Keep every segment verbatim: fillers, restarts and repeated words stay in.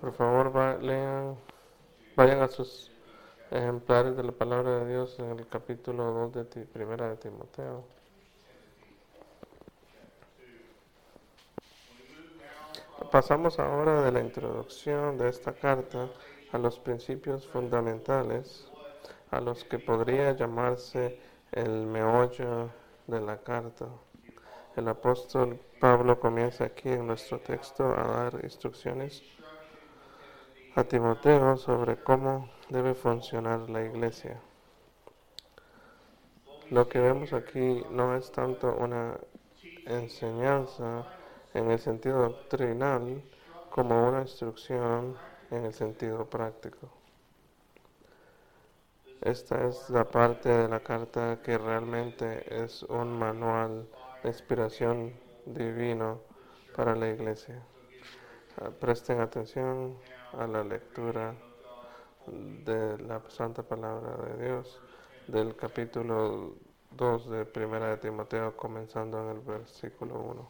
Por favor, va, lean, vayan a sus ejemplares de la palabra de Dios en el capítulo dos de ti, Primera de Timoteo. Pasamos ahora de la introducción de esta carta a los principios fundamentales, a los que podría llamarse el meollo de la carta. El apóstol Pablo comienza aquí en nuestro texto a dar instrucciones a Timoteo sobre cómo debe funcionar la iglesia. Lo que vemos aquí no es tanto una enseñanza en el sentido doctrinal como una instrucción en el sentido práctico. Esta es la parte de la carta que realmente es un manual de inspiración divino para la iglesia. Presten atención a la lectura de la santa palabra de Dios del capítulo dos de Primera de Timoteo, comenzando en el versículo uno.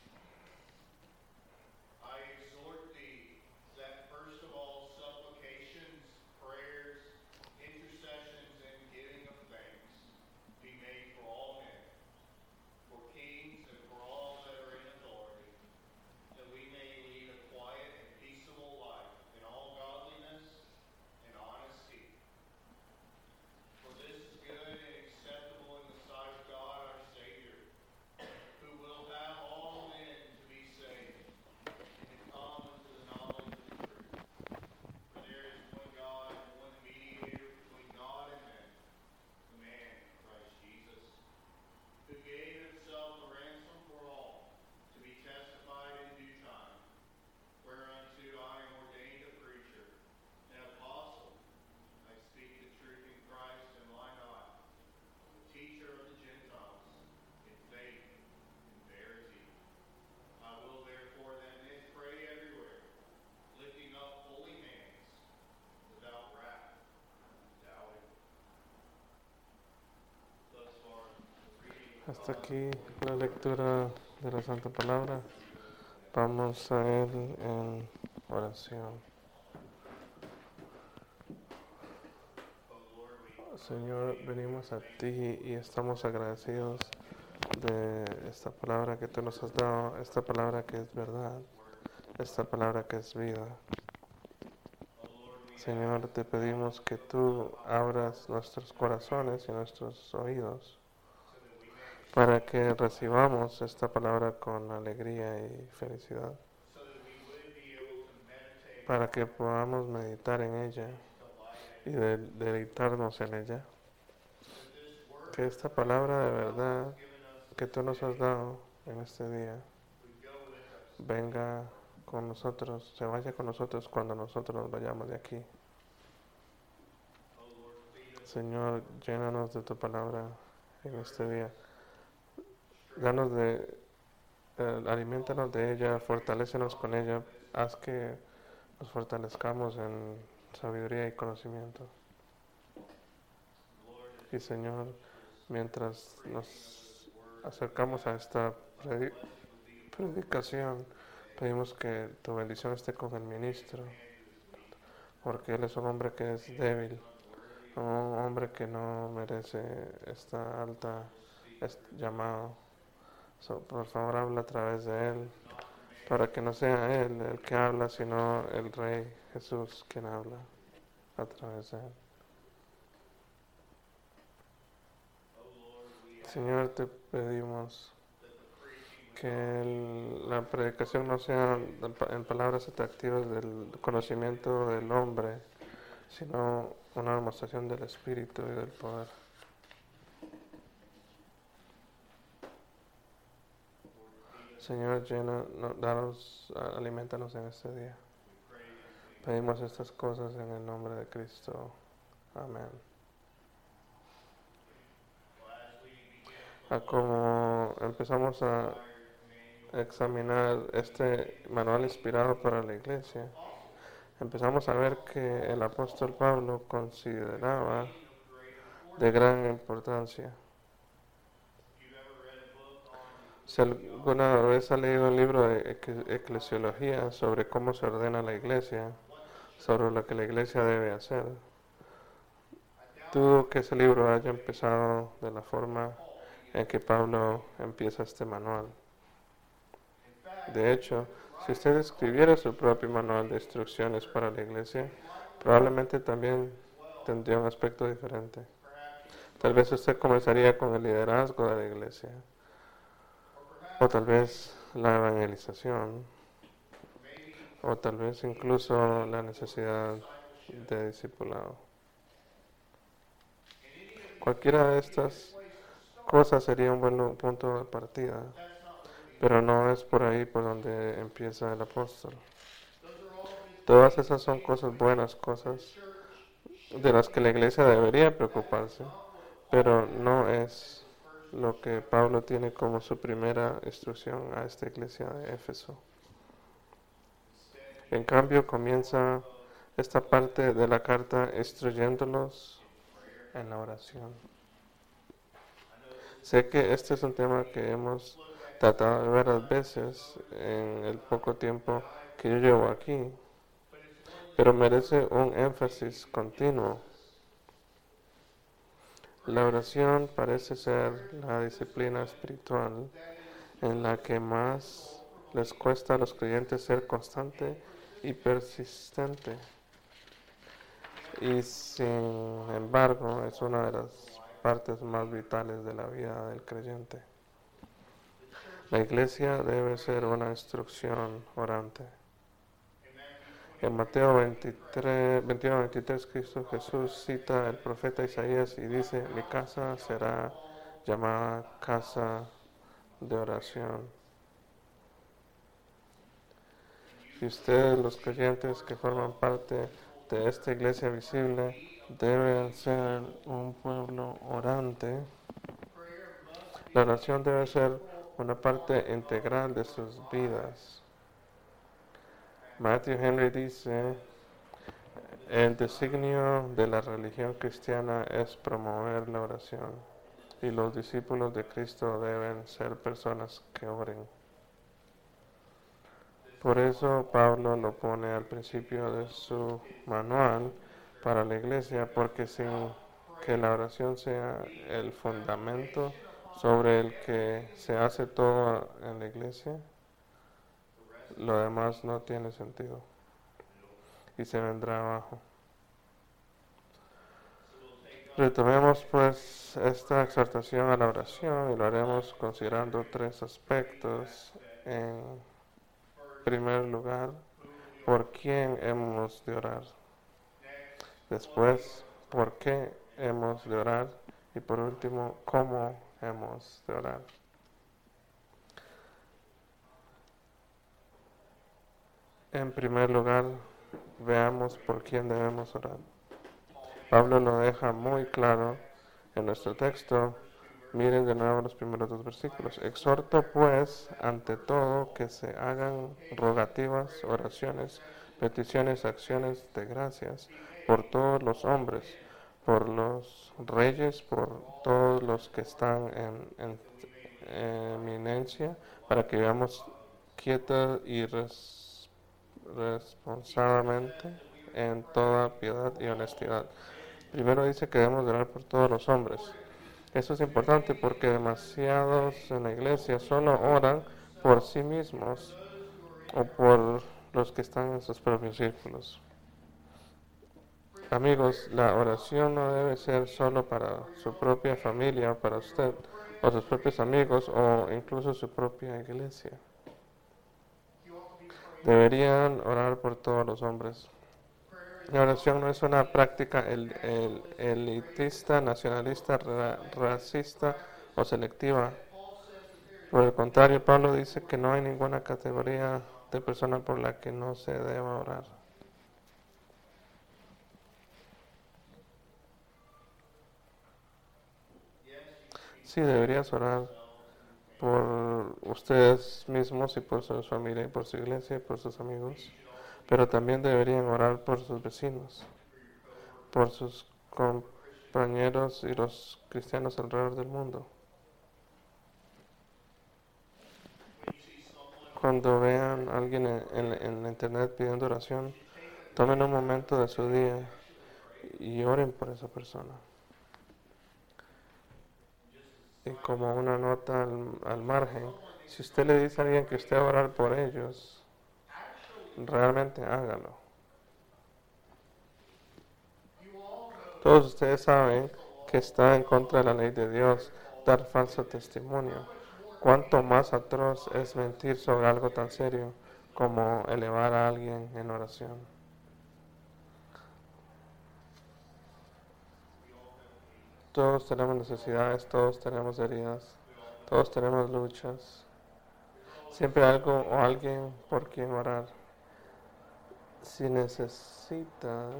Hasta aquí la lectura de la Santa Palabra. Vamos a ir en oración. Señor, venimos a ti y estamos agradecidos de esta palabra que tú nos has dado, esta palabra que es verdad, esta palabra que es vida. Señor, te pedimos que tú abras nuestros corazones y nuestros oídos para que recibamos esta palabra con alegría y felicidad, para que podamos meditar en ella y de, deleitarnos en ella. Que esta palabra de verdad que tú nos has dado en este día venga con nosotros, se vaya con nosotros cuando nosotros nos vayamos de aquí. Señor, llénanos de tu palabra en este día. Danos de, eh, aliméntanos de ella, fortalécenos con ella, haz que nos fortalezcamos en sabiduría y conocimiento. Y Señor, mientras nos acercamos a esta predicación, pedimos que tu bendición esté con el ministro, porque él es un hombre que es débil, un hombre que no merece esta alta este llamado. So, por favor, habla a través de él, para que no sea él el que habla, sino el Rey Jesús quien habla a través de él. Señor, te pedimos que el, la predicación no sea en palabras atractivas del conocimiento del hombre, sino una demostración del Espíritu y del poder. Señor, llena, no, danos, alimentanos en este día. Pedimos estas cosas en el nombre de Cristo. Amén. A como empezamos a examinar este manual inspirado para la iglesia, empezamos a ver que el apóstol Pablo consideraba de gran importancia. Si alguna vez ha leído un libro de eclesiología sobre cómo se ordena la iglesia, sobre lo que la iglesia debe hacer, dudo que ese libro haya empezado de la forma en que Pablo empieza este manual. De hecho, si usted escribiera su propio manual de instrucciones para la iglesia, probablemente también tendría un aspecto diferente. Tal vez usted comenzaría con el liderazgo de la iglesia, o tal vez la evangelización, o tal vez incluso la necesidad de discipulado. Cualquiera de estas cosas sería un buen punto de partida, pero no es por ahí por donde empieza el apóstol. Todas esas son cosas buenas, cosas de las que la iglesia debería preocuparse, pero no es lo que Pablo tiene como su primera instrucción a esta iglesia de Éfeso. En cambio, comienza esta parte de la carta instruyéndolos en la oración. Sé que este es un tema que hemos tratado de varias veces en el poco tiempo que yo llevo aquí, pero merece un énfasis continuo. La oración parece ser la disciplina espiritual en la que más les cuesta a los creyentes ser constante y persistente. Y sin embargo, es una de las partes más vitales de la vida del creyente. La iglesia debe ser una instrucción orante. En Mateo veintitrés, veintiuno veintitrés, Cristo Jesús cita al profeta Isaías y dice: mi casa será llamada casa de oración. Y ustedes, los creyentes que forman parte de esta iglesia visible, deben ser un pueblo orante. La oración debe ser una parte integral de sus vidas. Matthew Henry dice: el designio de la religión cristiana es promover la oración, y los discípulos de Cristo deben ser personas que oren. Por eso Pablo lo pone al principio de su manual para la iglesia, porque sin que la oración sea el fundamento sobre el que se hace todo en la iglesia, lo demás no tiene sentido y se vendrá abajo. Retomemos pues esta exhortación a la oración y lo haremos considerando tres aspectos. En primer lugar, ¿por quién hemos de orar? Después, ¿por qué hemos de orar? Y por último, ¿cómo hemos de orar? En primer lugar, veamos por quién debemos orar. Pablo lo deja muy claro en nuestro texto. Miren de nuevo los primeros dos versículos. Exhorto pues, ante todo, que se hagan rogativas, oraciones, peticiones, acciones de gracias por todos los hombres, por los reyes, por todos los que están en, en, en eminencia, para que vivamos quietos y res, responsablemente en toda piedad y honestidad. Primero dice que debemos orar por todos los hombres. Eso es importante porque demasiados en la iglesia solo oran por sí mismos o por los que están en sus propios círculos. Amigos, la oración no debe ser solo para su propia familia, para usted, o sus propios amigos, o incluso su propia iglesia. Deberían orar por todos los hombres. La oración no es una práctica el, el, elitista, nacionalista, ra, racista o selectiva. Por el contrario, Pablo dice que no hay ninguna categoría de persona por la que no se deba orar. Sí, deberías orar por ustedes mismos y por su familia y por su iglesia y por sus amigos, pero también deberían orar por sus vecinos, por sus compañeros y los cristianos alrededor del mundo. Cuando vean a alguien en, en, en internet pidiendo oración, tomen un momento de su día y oren por esa persona. Y como una nota al, al margen, si usted le dice a alguien que usted va a orar por ellos, realmente hágalo. Todos ustedes saben que está en contra de la ley de Dios dar falso testimonio. Cuánto más atroz es mentir sobre algo tan serio como elevar a alguien en oración. Todos tenemos necesidades, todos tenemos heridas, todos tenemos luchas. Siempre hay algo o alguien por quien orar. Si necesitas,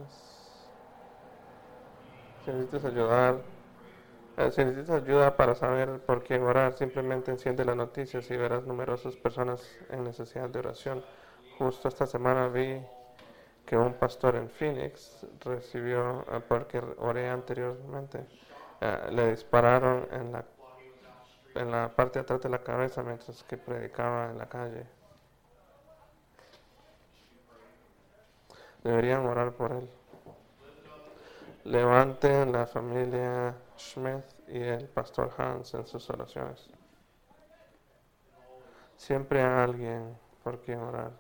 si necesitas ayudar, eh, si necesitas ayuda para saber por quién orar, simplemente enciende las noticias y verás numerosas personas en necesidad de oración. Justo esta semana vi que un pastor en Phoenix recibió, eh, porque oré anteriormente, eh, le dispararon en la, en la parte de atrás de la cabeza mientras que predicaba en la calle. Deberían orar por él. Levanten la familia Schmidt y el pastor Hans en sus oraciones. Siempre hay alguien por quien orar.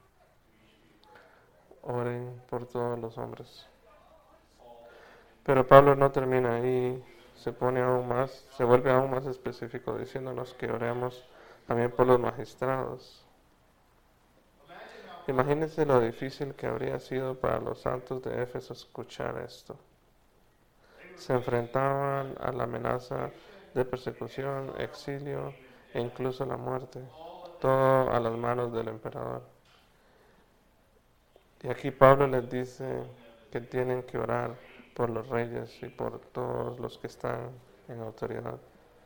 Oren por todos los hombres. Pero Pablo no termina ahí, se pone aún más, se vuelve aún más específico diciéndonos que oremos también por los magistrados. Imagínense lo difícil que habría sido para los santos de Éfeso escuchar esto. Se enfrentaban a la amenaza de persecución, exilio e incluso la muerte, todo a las manos del emperador. Y aquí Pablo les dice que tienen que orar por los reyes y por todos los que están en autoridad.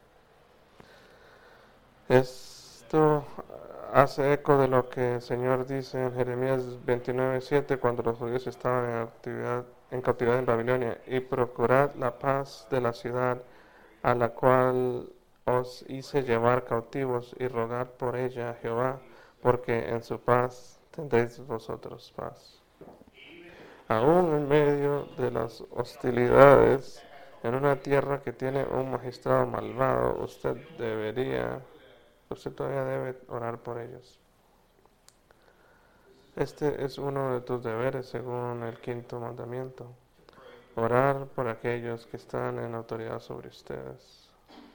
Esto hace eco de lo que el Señor dice en Jeremías veintinueve siete cuando los judíos estaban en, actividad, en cautividad en Babilonia: y procurad la paz de la ciudad a la cual os hice llevar cautivos, y rogad por ella a Jehová, porque en su paz tendréis vosotros paz. Aún en medio de las hostilidades, en una tierra que tiene un magistrado malvado, usted debería, usted todavía debe orar por ellos. Este es uno de tus deberes según el quinto mandamiento: orar por aquellos que están en autoridad sobre ustedes.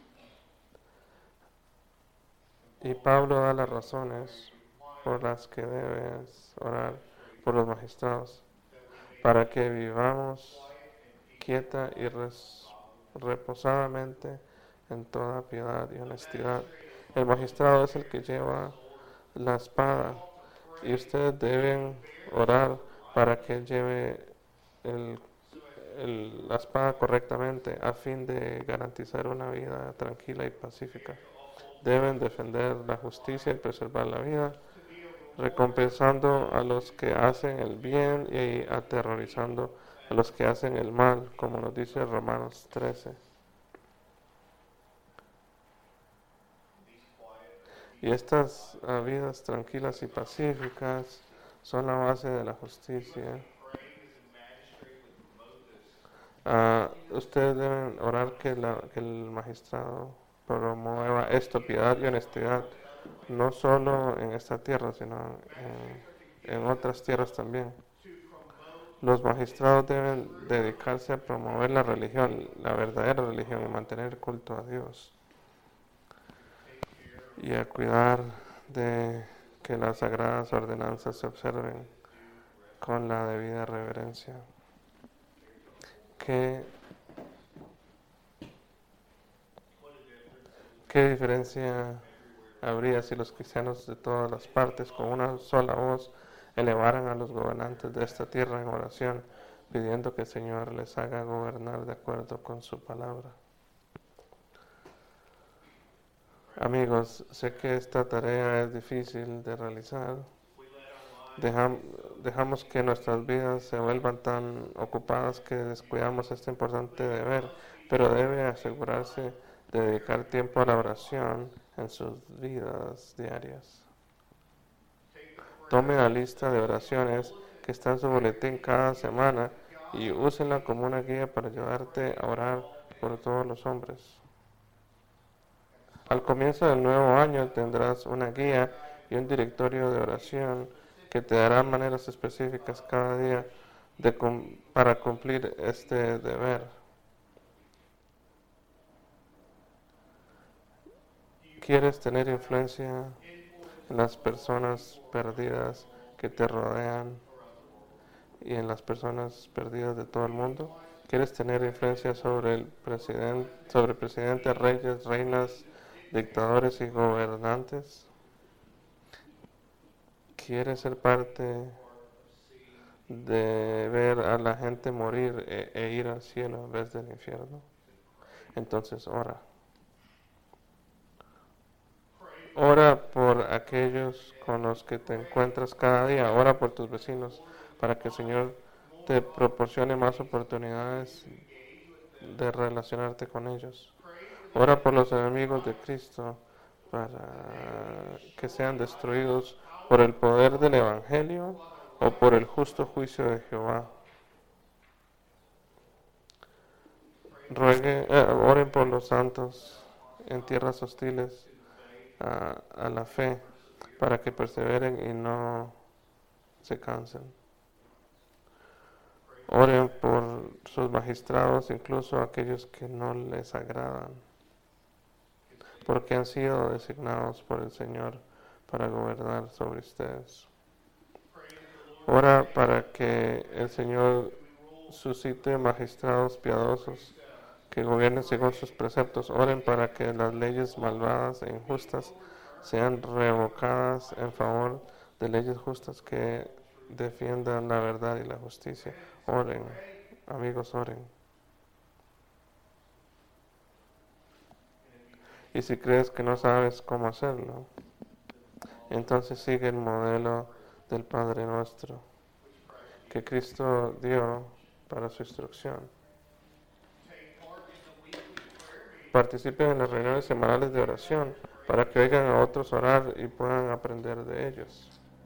Y Pablo da las razones por las que debes orar por los magistrados: para que vivamos quieta y res, reposadamente en toda piedad y honestidad. El magistrado es el que lleva la espada, y ustedes deben orar para que él lleve el, el, la espada correctamente, a fin de garantizar una vida tranquila y pacífica. Deben defender la justicia y preservar la vida, recompensando a los que hacen el bien y aterrorizando a los que hacen el mal, como nos dice Romanos trece. Y estas uh, vidas tranquilas y pacíficas son la base de la justicia. Uh, ustedes deben orar que, la, que el magistrado promueva esto, piedad y honestidad, no solo en esta tierra, sino en, en otras tierras también. Los magistrados deben dedicarse a promover la religión, la verdadera religión, y mantener culto a Dios, y a cuidar de que las sagradas ordenanzas se observen con la debida reverencia. ¿Qué, qué diferencia habría si los cristianos de todas las partes con una sola voz elevaran a los gobernantes de esta tierra en oración, pidiendo que el Señor les haga gobernar de acuerdo con su palabra? Amigos, sé que esta tarea es difícil de realizar. Dejam, dejamos que nuestras vidas se vuelvan tan ocupadas que descuidamos este importante deber, pero debe asegurarse de dedicar tiempo a la oración en sus vidas diarias. Tome la lista de oraciones que está en su boletín cada semana y úsenla como una guía para ayudarte a orar por todos los hombres. Al comienzo del nuevo año tendrás una guía y un directorio de oración que te dará maneras específicas cada día de cum- para cumplir este deber. ¿Quieres tener influencia en las personas perdidas que te rodean y en las personas perdidas de todo el mundo? ¿Quieres tener influencia sobre el presidente, sobre presidentes, reyes, reinas, dictadores y gobernantes? ¿Quieres ser parte de ver a la gente morir e, e ir al cielo en vez del infierno? Entonces ora. Ora por aquellos con los que te encuentras cada día. Ora por tus vecinos para que el Señor te proporcione más oportunidades de relacionarte con ellos. Ora por los enemigos de Cristo para que sean destruidos por el poder del Evangelio o por el justo juicio de Jehová. Ruegue, eh, oren por los santos en tierras hostiles a, a la fe para que perseveren y no se cansen. Oren por sus magistrados, incluso aquellos que no les agradan, porque han sido designados por el Señor para gobernar sobre ustedes. Ora para que el Señor suscite magistrados piadosos que gobiernen según sus preceptos. Oren para que las leyes malvadas e injustas sean revocadas en favor de leyes justas que defiendan la verdad y la justicia. Oren, amigos, oren. Y si crees que no sabes cómo hacerlo, entonces sigue el modelo del Padre Nuestro que Cristo dio para su instrucción. Participen en las reuniones semanales de oración para que oigan a otros orar y puedan aprender de ellos.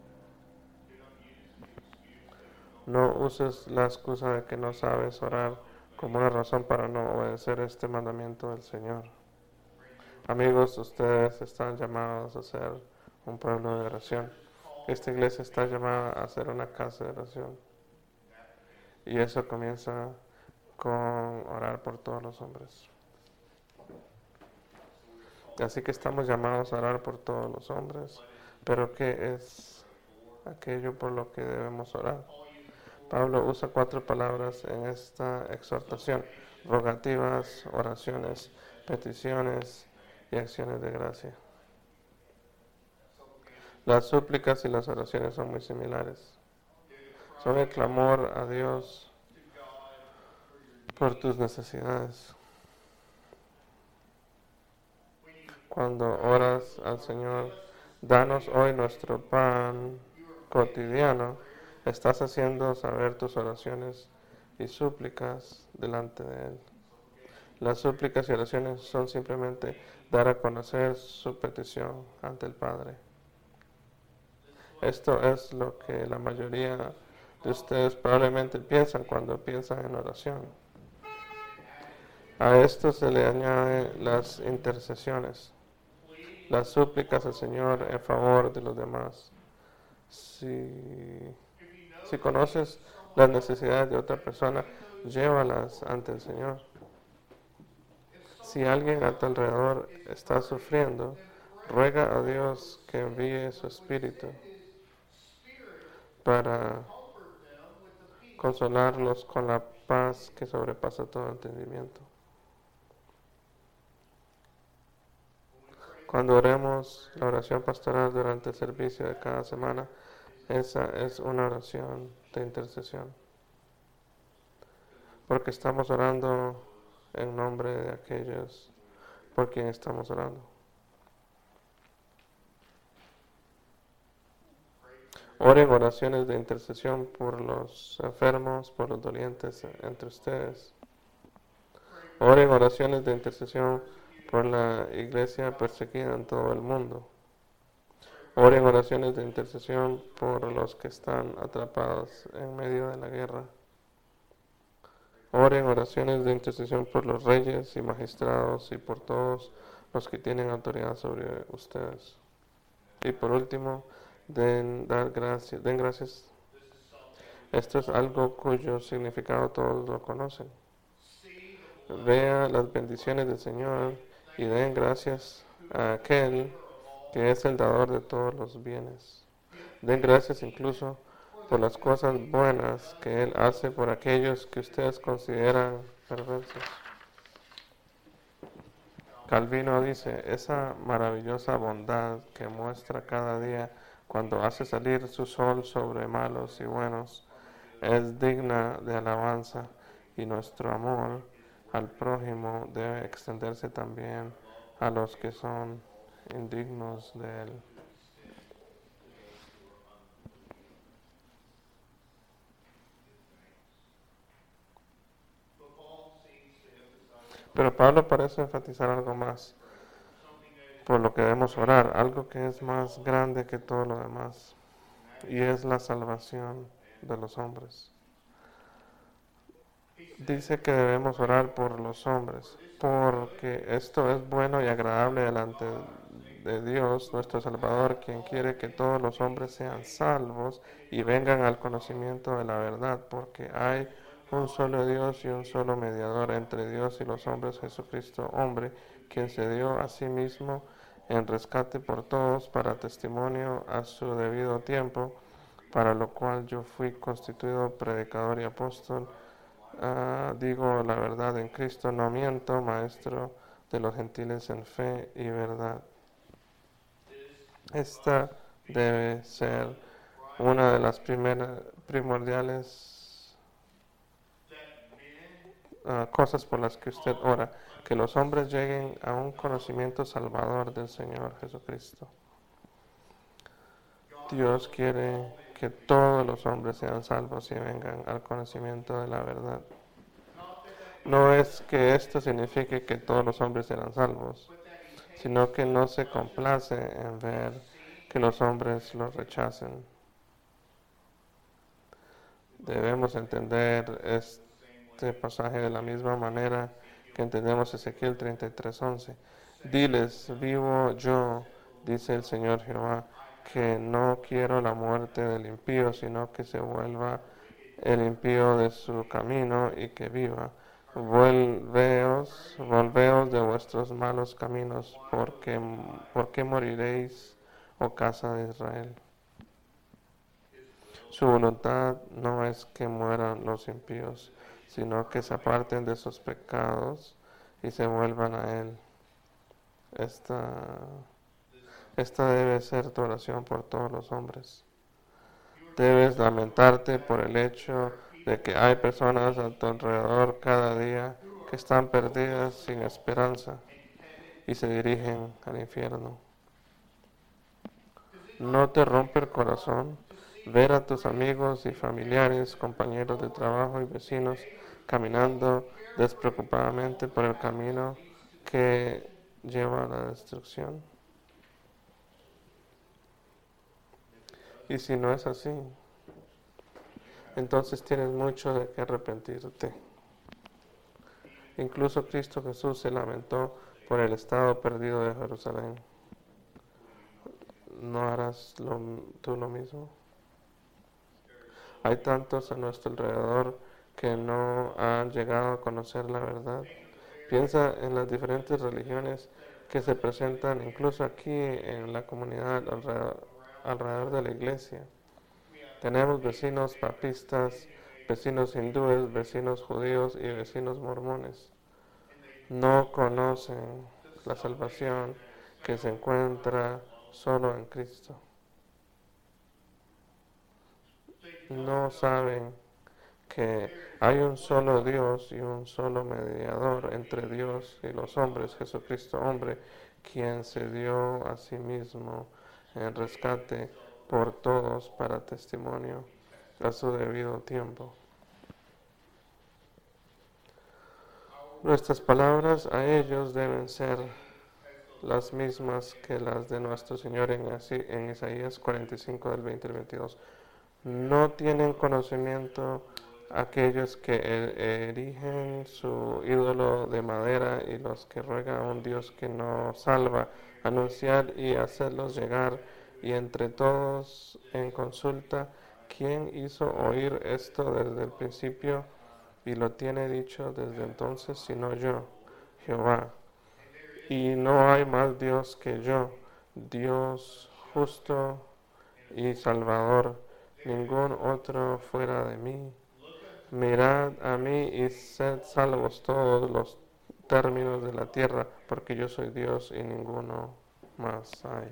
No uses la excusa de que no sabes orar como una razón para no obedecer este mandamiento del Señor. Amigos, ustedes están llamados a ser un pueblo de oración. Esta iglesia está llamada a ser una casa de oración. Y eso comienza con orar por todos los hombres. Así que estamos llamados a orar por todos los hombres. Pero ¿qué es aquello por lo que debemos orar? Pablo usa cuatro palabras en esta exhortación: rogativas, oraciones, peticiones y acciones de gracia. Las súplicas y las oraciones son muy similares. Son el clamor a Dios por tus necesidades. Cuando oras al Señor, danos hoy nuestro pan cotidiano, estás haciendo saber tus oraciones y súplicas delante de Él. Las súplicas y oraciones son simplemente dar a conocer su petición ante el Padre. Esto es lo que la mayoría de ustedes probablemente piensan cuando piensan en oración. A esto se le añaden las intercesiones, las súplicas al Señor en favor de los demás. Si, si conoces las necesidades de otra persona, llévalas ante el Señor. Si alguien a tu alrededor está sufriendo, ruega a Dios que envíe su Espíritu para consolarlos con la paz que sobrepasa todo entendimiento. Cuando oremos la oración pastoral durante el servicio de cada semana, esa es una oración de intercesión, porque estamos orando en nombre de aquellos por quien estamos orando. Oren oraciones de intercesión por los enfermos, por los dolientes entre ustedes. Oren oraciones de intercesión por la iglesia perseguida en todo el mundo. Oren oraciones de intercesión por los que están atrapados en medio de la guerra. Oren oraciones de intercesión por los reyes y magistrados y por todos los que tienen autoridad sobre ustedes. Y por último, den, dar gracias, den gracias. Esto es algo cuyo significado todos lo conocen. Vea las bendiciones del Señor y den gracias a aquel que es el dador de todos los bienes. Den gracias incluso por las cosas buenas que Él hace por aquellos que ustedes consideran perversos. Calvino dice, esa maravillosa bondad que muestra cada día cuando hace salir su sol sobre malos y buenos es digna de alabanza, y nuestro amor al prójimo debe extenderse también a los que son indignos de él. Pero Pablo parece enfatizar algo más, por lo que debemos orar, algo que es más grande que todo lo demás, y es la salvación de los hombres. Dice que debemos orar por los hombres, porque esto es bueno y agradable delante de Dios, nuestro Salvador, quien quiere que todos los hombres sean salvos y vengan al conocimiento de la verdad, porque hay un solo Dios y un solo mediador entre Dios y los hombres, Jesucristo, hombre, quien se dio a sí mismo en rescate por todos para testimonio a su debido tiempo, para lo cual yo fui constituido predicador y apóstol. Uh, digo la verdad en Cristo, no miento, maestro de los gentiles en fe y verdad. Esta debe ser una de las primeras primordiales uh, cosas por las que usted ora, que los hombres lleguen a un conocimiento salvador del Señor Jesucristo. Dios quiere que todos los hombres sean salvos y vengan al conocimiento de la verdad. No es que esto signifique que todos los hombres serán salvos, sino que no se complace en ver que los hombres los rechacen. Debemos entender este pasaje de la misma manera que entendemos Ezequiel treinta y tres once. Diles, vivo yo, dice el Señor Jehová, que no quiero la muerte del impío, sino que se vuelva el impío de su camino y que viva. Volveos, volveos de vuestros malos caminos, porque, porque moriréis, oh casa de Israel. Su voluntad no es que mueran los impíos, sino que se aparten de sus pecados y se vuelvan a Él. Esta, esta debe ser tu oración por todos los hombres. Debes lamentarte por el hecho de que hay personas a tu alrededor cada día que están perdidas sin esperanza y se dirigen al infierno. ¿No te rompe el corazón ver a tus amigos y familiares, compañeros de trabajo y vecinos caminando despreocupadamente por el camino que lleva a la destrucción? Y si no es así, entonces tienes mucho de qué arrepentirte. Incluso Cristo Jesús se lamentó por el estado perdido de Jerusalén. ¿No harás lo, tú lo mismo? Hay tantos a nuestro alrededor que no han llegado a conocer la verdad. Piensa en las diferentes religiones que se presentan incluso aquí en la comunidad alrededor, alrededor de la iglesia. Tenemos vecinos papistas, vecinos hindúes, vecinos judíos y vecinos mormones. No conocen la salvación que se encuentra solo en Cristo. No saben que hay un solo Dios y un solo mediador entre Dios y los hombres, Jesucristo hombre, quien se dio a sí mismo en rescate por todos para testimonio a su debido tiempo. Nuestras palabras a ellos deben ser las mismas que las de nuestro Señor en, en Isaías cuarenta y cinco del veinte al veintidós. No tienen conocimiento aquellos que erigen su ídolo de madera y los que ruegan a un Dios que no salva, anunciar y hacerlos llegar, y entre todos en consulta, ¿quién hizo oír esto desde el principio y lo tiene dicho desde entonces sino yo, Jehová? Y no hay más Dios que yo, Dios justo y Salvador, ningún otro fuera de mí. Mirad a mí y sed salvos todos los términos de la tierra, porque yo soy Dios y ninguno más hay.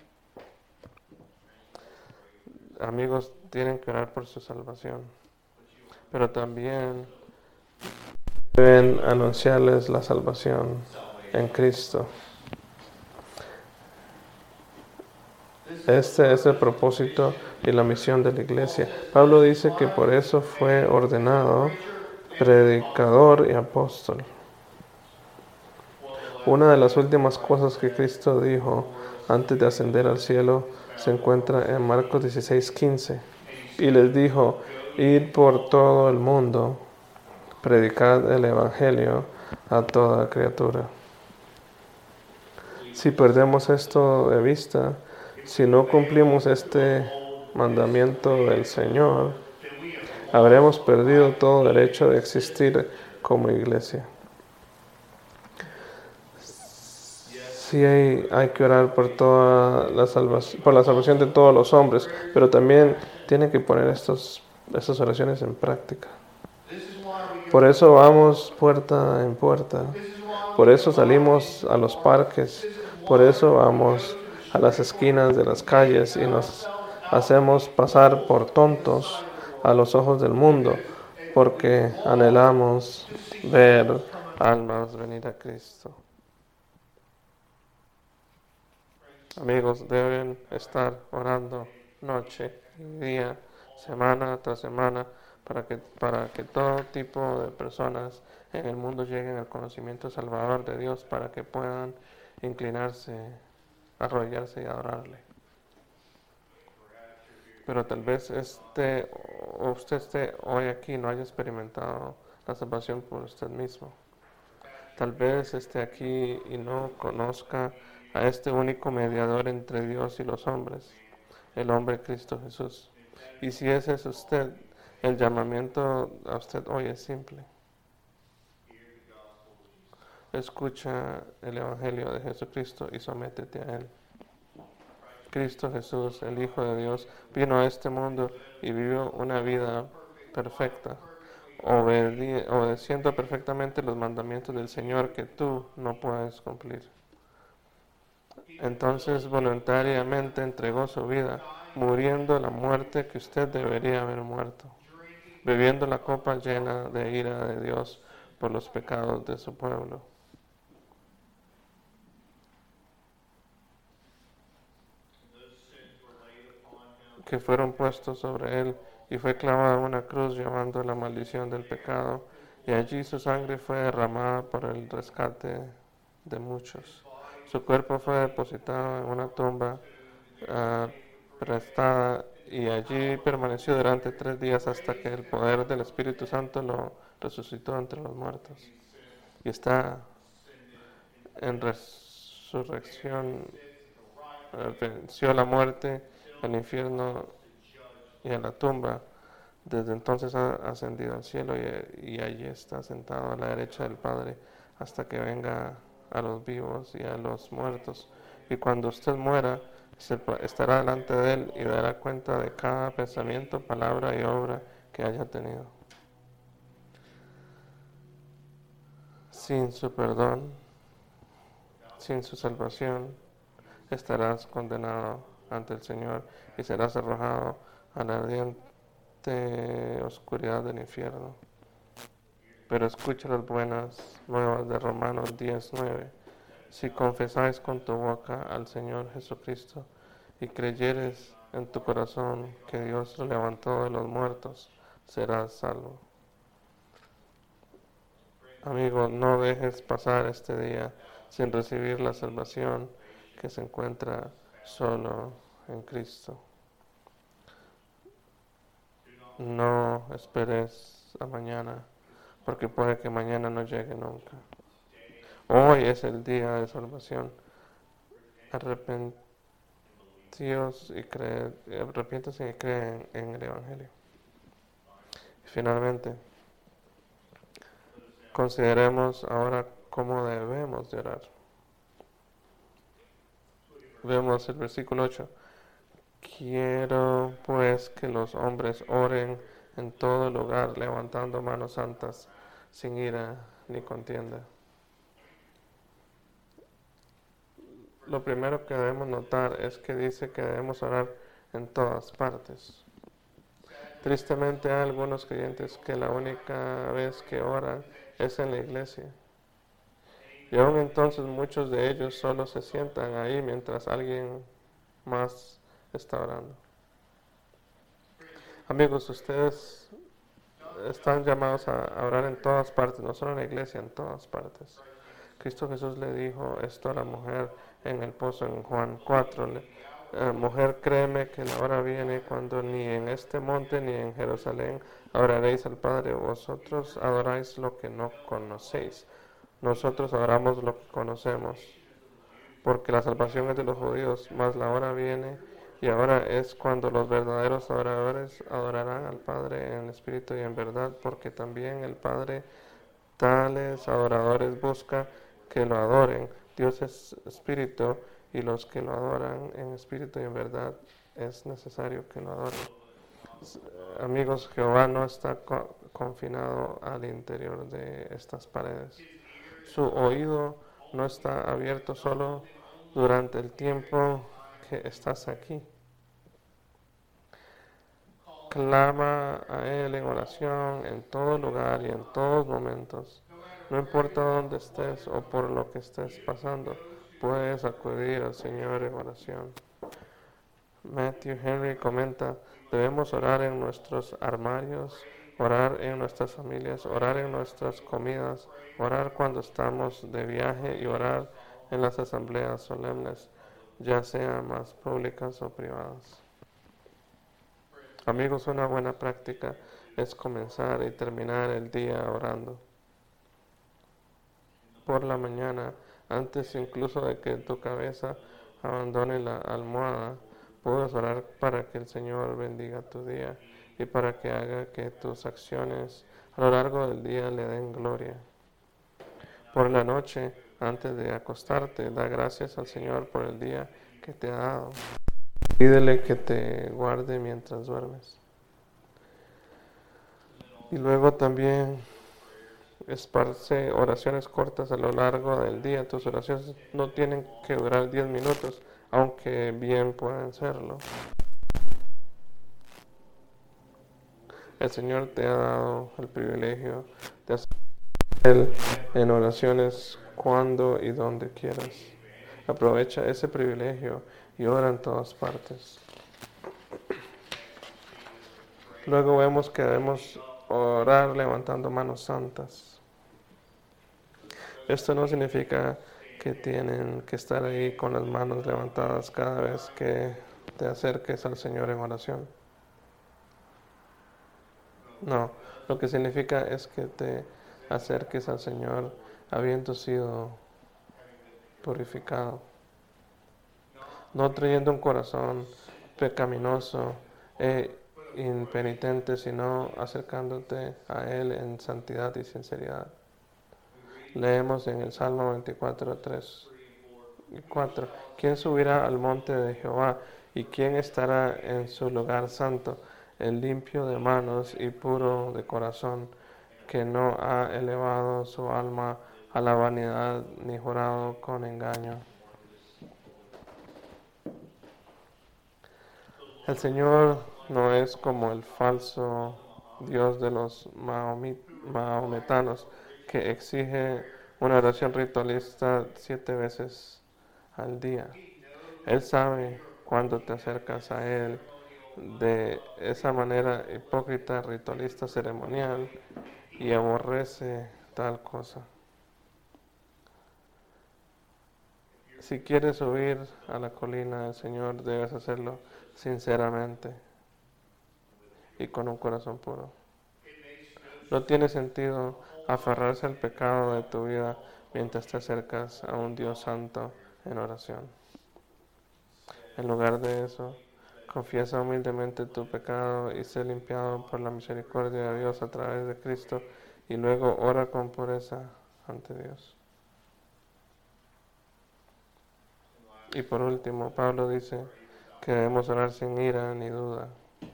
Amigos, tienen que orar por su salvación, pero también deben anunciarles la salvación en Cristo. Este es el propósito y la misión de la iglesia. Pablo dice que por eso fue ordenado predicador y apóstol. Una de las últimas cosas que Cristo dijo antes de ascender al cielo se encuentra en Marcos dieciséis quince. Y les dijo, id por todo el mundo, predicad el evangelio a toda criatura. Si perdemos esto de vista, si no cumplimos este mandamiento del Señor, habremos perdido todo derecho de existir como iglesia. Sí hay, hay que orar por, toda la salvación, por la salvación de todos los hombres, pero también tienen que poner estos, estas oraciones en práctica. Por eso vamos puerta en puerta, por eso salimos a los parques, por eso vamos a las esquinas de las calles y nos hacemos pasar por tontos a los ojos del mundo, porque anhelamos ver almas venir a Cristo. Amigos, deben estar orando noche y día, semana tras semana, para que, para que todo tipo de personas en el mundo lleguen al conocimiento salvador de Dios, para que puedan inclinarse, arrodillarse y adorarle. Pero tal vez este, o usted esté hoy aquí no haya experimentado la salvación por usted mismo. Tal vez esté aquí y no conozca a este único mediador entre Dios y los hombres, el hombre Cristo Jesús. Y si ese es usted, el llamamiento a usted hoy es simple. Escucha el Evangelio de Jesucristo y sométete a Él. Cristo Jesús, el Hijo de Dios, vino a este mundo y vivió una vida perfecta, obedi- obedeciendo perfectamente los mandamientos del Señor que tú no puedes cumplir. Entonces voluntariamente entregó su vida, muriendo la muerte que usted debería haber muerto, bebiendo la copa llena de ira de Dios por los pecados de su pueblo. Que fueron puestos sobre él, y fue clavado en una cruz llevando la maldición del pecado, y allí su sangre fue derramada por el rescate de muchos. Su cuerpo fue depositado en una tumba uh, prestada, y allí permaneció durante tres días hasta que el poder del Espíritu Santo lo resucitó entre los muertos. Y está en resurrección, uh, venció la muerte, el infierno y a la tumba. Desde entonces ha ascendido al cielo y, y allí está sentado a la derecha del Padre hasta que venga a los vivos y a los muertos. Y cuando usted muera, se, estará delante de Él y dará cuenta de cada pensamiento, palabra y obra que haya tenido. Sin su perdón, sin su salvación, estarás condenado ante el Señor y serás arrojado a la ardiente oscuridad del infierno. Pero escucha las buenas nuevas de Romanos diez nueve. Si confesáis con tu boca al Señor Jesucristo y creyeres en tu corazón que Dios lo levantó de los muertos, serás salvo. Amigo, no dejes pasar este día sin recibir la salvación que se encuentra solo en Cristo. No esperes a mañana, porque puede que mañana no llegue nunca. Hoy es el día de salvación. Arrepentíos y creed, arrepiéntanse y creen en el Evangelio. Y finalmente, consideremos ahora cómo debemos de orar. Vemos el versículo ocho. Quiero pues que los hombres oren en todo lugar, levantando manos santas, sin ira ni contienda. Lo primero que debemos notar es que dice que debemos orar en todas partes. Tristemente hay algunos creyentes que la única vez que oran es en la iglesia. Y aún entonces muchos de ellos solo se sientan ahí mientras alguien más está orando. Amigos, ustedes están llamados a orar en todas partes, no solo en la iglesia, en todas partes. Cristo Jesús le dijo esto a la mujer en el pozo en Juan cuatro. Eh, mujer, créeme que la hora viene cuando ni en este monte ni en Jerusalén adoraréis al Padre. Vosotros adoráis lo que no conocéis. Nosotros adoramos lo que conocemos, porque la salvación es de los judíos, mas la hora viene y ahora es cuando los verdaderos adoradores adorarán al Padre en espíritu y en verdad, porque también el Padre tales adoradores busca que lo adoren. Dios es espíritu y los que lo adoran en espíritu y en verdad es necesario que lo adoren. Amigos, Jehová no está co- confinado al interior de estas paredes. Su oído no está abierto solo durante el tiempo que estás aquí. Clama a Él en oración en todo lugar y en todos momentos. No importa dónde estés o por lo que estés pasando, puedes acudir al Señor en oración. Matthew Henry comenta, debemos orar en nuestros armarios, orar en nuestras familias, orar en nuestras comidas, orar cuando estamos de viaje y orar en las asambleas solemnes, ya sean más públicas o privadas. Amigos, una buena práctica es comenzar y terminar el día orando. Por la mañana, antes incluso de que tu cabeza abandone la almohada, puedes orar para que el Señor bendiga tu día y para que haga que tus acciones a lo largo del día le den gloria. Por la noche, antes de acostarte, da gracias al Señor por el día que te ha dado. Pídele que te guarde mientras duermes. Y luego también esparce oraciones cortas a lo largo del día. Tus oraciones no tienen que durar diez minutos, aunque bien pueden serlo. El Señor te ha dado el privilegio de hacer Él en oraciones cuando y donde quieras. Aprovecha ese privilegio y ora en todas partes. Luego vemos que debemos orar levantando manos santas. Esto no significa que tienen que estar ahí con las manos levantadas cada vez que te acerques al Señor en oración. No, lo que significa es que te acerques al Señor habiendo sido purificado. No trayendo un corazón pecaminoso e impenitente, sino acercándote a Él en santidad y sinceridad. Leemos en el Salmo veinticuatro, tres y cuatro. ¿Quién subirá al monte de Jehová y quién estará en su lugar santo? El limpio de manos y puro de corazón, que no ha elevado su alma a la vanidad ni jurado con engaño. El Señor no es como el falso Dios de los mahometanos, que exige una oración ritualista siete veces al día. Él sabe cuando te acercas a Él de esa manera hipócrita, ritualista, ceremonial, y aborrece tal cosa. Si quieres subir a la colina del Señor, debes hacerlo sinceramente y con un corazón puro. No tiene sentido aferrarse al pecado de tu vida mientras te acercas a un Dios santo en oración. En lugar de eso, confiesa humildemente tu pecado y sé limpiado por la misericordia de Dios a través de Cristo y luego ora con pureza ante Dios. Y por último, Pablo dice que debemos orar sin ira ni duda.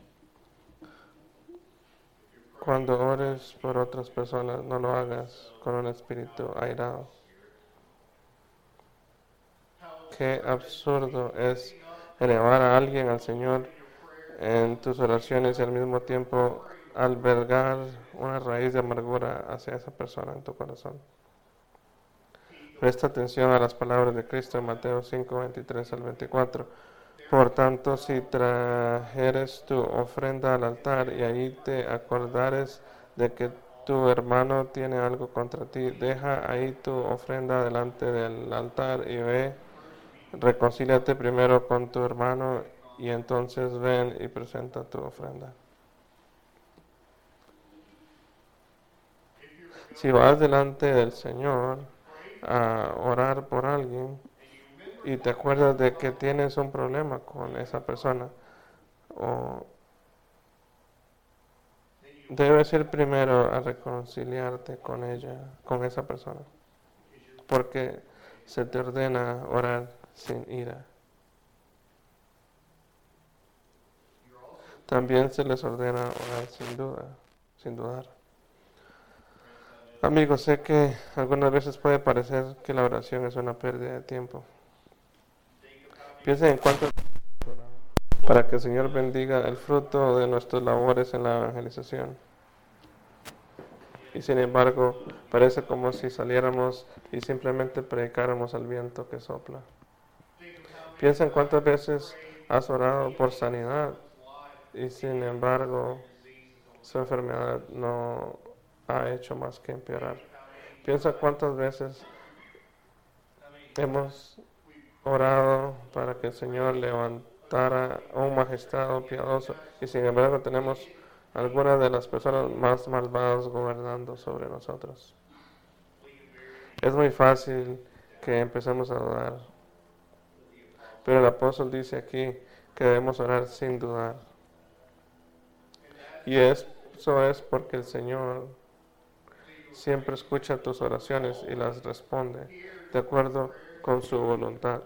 Cuando ores por otras personas, no lo hagas con un espíritu airado. Qué absurdo es elevar a alguien al Señor en tus oraciones y al mismo tiempo albergar una raíz de amargura hacia esa persona en tu corazón. Presta atención a las palabras de Cristo en Mateo cinco, veintitrés al veinticuatro. Por tanto, si trajeres tu ofrenda al altar y ahí te acordares de que tu hermano tiene algo contra ti, deja ahí tu ofrenda delante del altar y ve, reconcíliate primero con tu hermano y entonces ven y presenta tu ofrenda. Si vas delante del Señor a orar por alguien y te acuerdas de que tienes un problema con esa persona, o debes ir primero a reconciliarte con ella, con esa persona, porque se te ordena orar sin ira. También se les ordena orar sin duda, sin dudar. Amigos, sé que algunas veces puede parecer que la oración es una pérdida de tiempo. Piensen en cuánto para que el Señor bendiga el fruto de nuestras labores en la evangelización. Y sin embargo, parece como si saliéramos y simplemente predicáramos al viento que sopla. Piensa en cuántas veces has orado por sanidad y sin embargo su enfermedad no ha hecho más que empeorar. Piensa cuántas veces hemos orado para que el Señor levantara a un magistrado piadoso y sin embargo tenemos algunas de las personas más malvadas gobernando sobre nosotros. Es muy fácil que empecemos a dudar, pero el apóstol dice aquí que debemos orar sin dudar. Y eso es porque el Señor siempre escucha tus oraciones y las responde de acuerdo con su voluntad.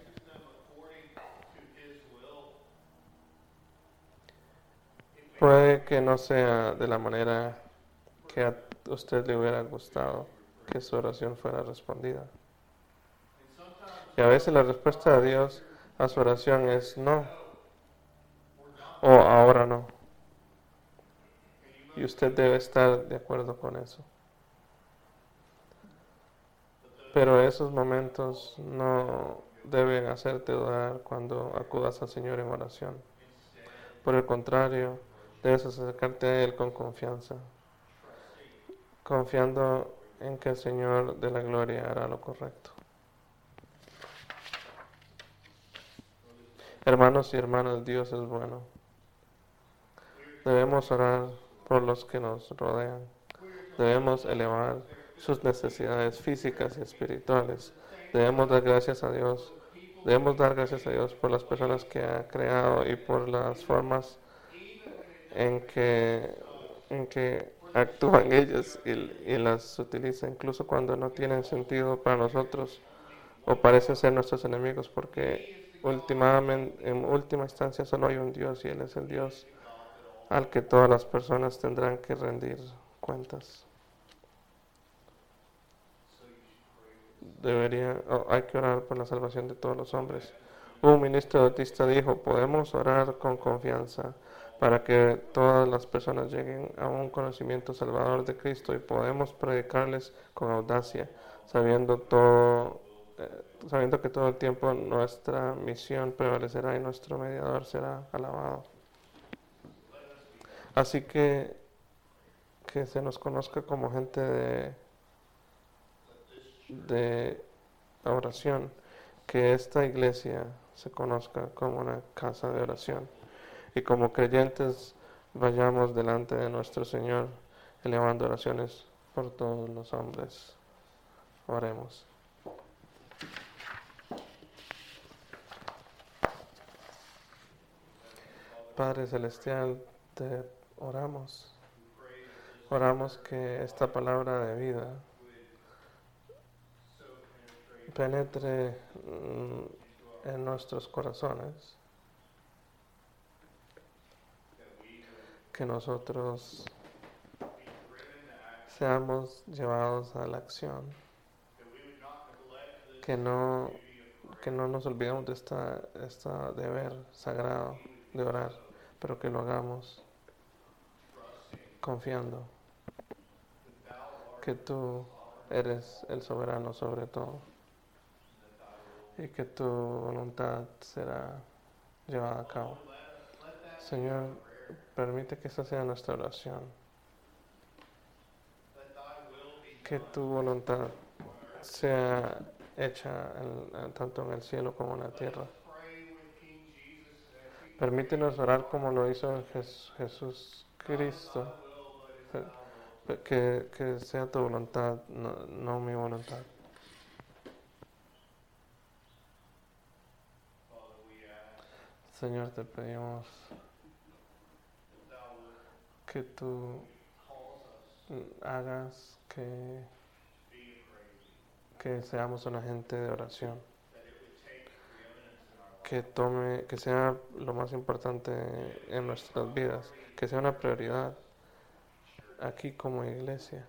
Puede que no sea de la manera que a usted le hubiera gustado que su oración fuera respondida. Y a veces la respuesta de Dios a su oración es no, o ahora no. Y usted debe estar de acuerdo con eso. Pero esos momentos no deben hacerte dudar cuando acudas al Señor en oración. Por el contrario, debes acercarte a Él con confianza, confiando en que el Señor de la gloria hará lo correcto. Hermanos y hermanas, Dios es bueno. Debemos orar por los que nos rodean. Debemos elevar sus necesidades físicas y espirituales. Debemos dar gracias a Dios. Debemos dar gracias a Dios por las personas que ha creado y por las formas en que, en que actúan ellas y, y las utiliza, incluso cuando no tienen sentido para nosotros o parecen ser nuestros enemigos, porque últimamente, en última instancia solo hay un Dios y Él es el Dios al que todas las personas tendrán que rendir cuentas. Debería, oh, hay que orar por la salvación de todos los hombres. Un ministro bautista dijo, podemos orar con confianza para que todas las personas lleguen a un conocimiento salvador de Cristo y podemos predicarles con audacia, sabiendo todo, eh, sabiendo que todo el tiempo nuestra misión prevalecerá y nuestro mediador será alabado. Así que que se nos conozca como gente de, de oración, que esta iglesia se conozca como una casa de oración. Y como creyentes vayamos delante de nuestro Señor elevando oraciones por todos los hombres. Oremos. Padre Celestial, te oramos. Oramos que esta palabra de vida penetre en nuestros corazones, que nosotros seamos llevados a la acción, que no, que no nos olvidemos de esta, esta deber sagrado de orar, pero que lo hagamos confiando que tú eres el soberano sobre todo y que tu voluntad será llevada a cabo. Señor, permite que esa sea nuestra oración, que tu voluntad sea hecha en, tanto en el cielo como en la tierra. Permítenos orar como lo hizo Jes, Jesús Cristo, que, que sea tu voluntad, no, no mi voluntad. Señor, te pedimos que tú hagas que, que seamos una gente de oración, que tome, que sea lo más importante en nuestras vidas, que sea una prioridad aquí como iglesia,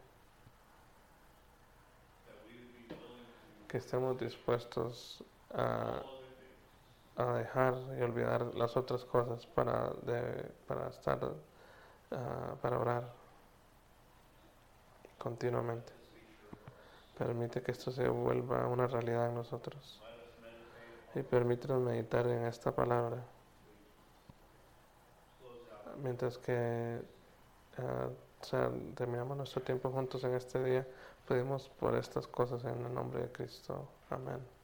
que estemos dispuestos a, a dejar y olvidar las otras cosas para, de, para estar, uh, para orar continuamente. Permite que esto se vuelva una realidad en nosotros y permítenos meditar en esta palabra mientras que uh, o sea, terminamos nuestro tiempo juntos en este día. Pedimos por estas cosas en el nombre de Cristo. Amén.